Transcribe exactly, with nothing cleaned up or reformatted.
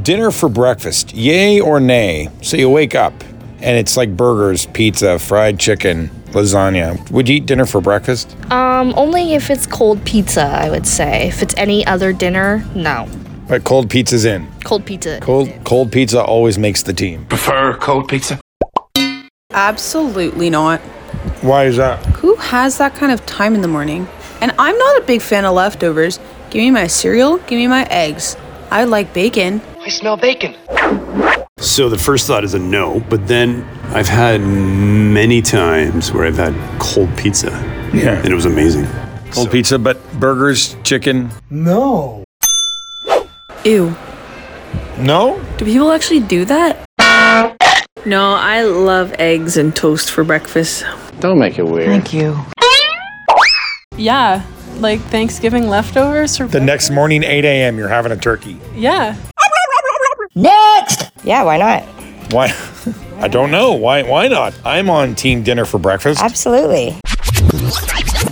dinner for breakfast, yay or nay? So you wake up and it's like burgers, pizza, fried chicken, lasagna. Would you eat dinner for breakfast? Um, only if it's cold pizza, I would say. If it's any other dinner, no. But cold pizza's in. Cold pizza. Cold cold pizza always makes the team. Prefer cold pizza? Absolutely not. Why is that? Who has that kind of time in the morning? And I'm not a big fan of leftovers. Give me my cereal, give me my eggs. I like bacon. I smell bacon. So the first thought is a no, but then I've had many times where I've had cold pizza. Yeah. And it was amazing. Cold So- pizza, but burgers, chicken. No. Ew. No? Do people actually do that? No, I love eggs and toast for breakfast. Don't make it weird. Thank you. Yeah, like Thanksgiving leftovers or The next morning, eight a.m., you're having a turkey. yeah. Next. Yeah, why not? Why? I don't know. Why Why not? I'm on team dinner for breakfast. Absolutely.